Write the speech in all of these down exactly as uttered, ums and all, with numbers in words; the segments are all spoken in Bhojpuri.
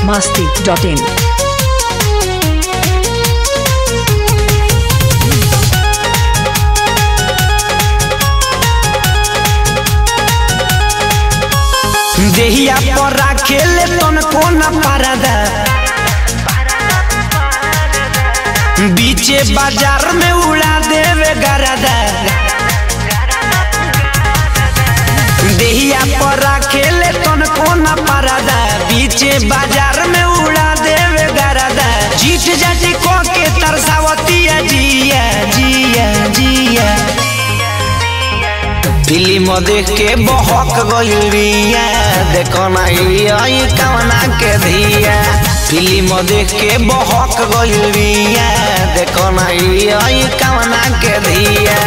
masti dot in. देहिया पर राखेले तन कोना पारदा बीचे बाजार में उड़ा देवे गरदा। देहिया पर राखेले तन कोना पारदा बीचे बाजार में उड़ा देवे गरदा। जीत जाती को के तरसावतिया जिया जिया जिया फिल्म देख के बहक गइलिया देखो नहीं कवना के धिया। फिल्म देख के बहक गइलिया देखो नहीं कवना के धिया।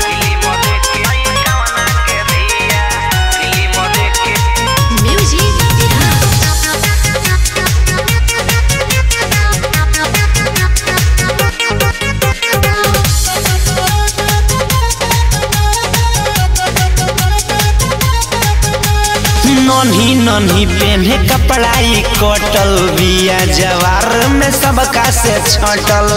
नन्ही नन्ही पेन्हे कपड़ाई कटल बिया जवार में सबका से छटल।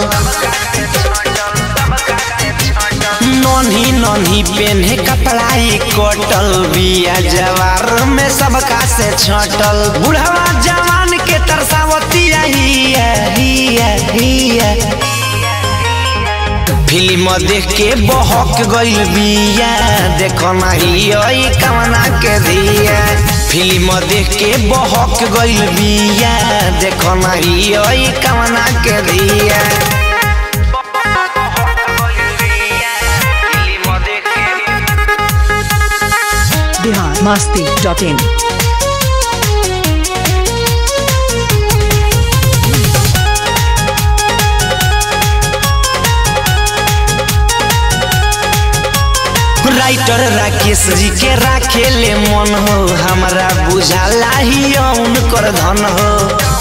नन्ही नन्ही पेन्हे कपड़ाई कटल बिया जवार में सबका से छटल। बुढ़वा जवान के तरसावतिया हिया हिया हिया फिल्म देख के बहक गइल बिया देखो नहीं कवना के धिया। फिल्म देख के बहक गइल बिया देखो नहीं कवना के धिया। Bihar masti dot in. Writer Rakesh ji के राखेले मन हो हमारा बुझाला ही उनकर धन हो।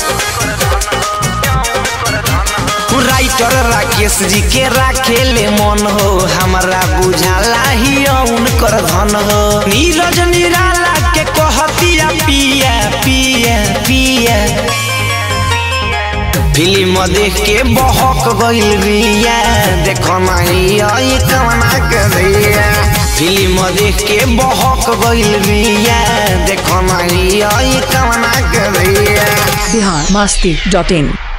राइटर राकेश जी के राखेले मन हो हमारा बुझाला ही उनकर धन हो। नीरज निराला के कहतिया पिया पिया पिया फिल्म देख के बहक गइल बिया देखो नहीं कवना के धिया। फिल्म देख के बहक गइल बिया देखो नहीं कवना के धिया। Bihar masti dot in.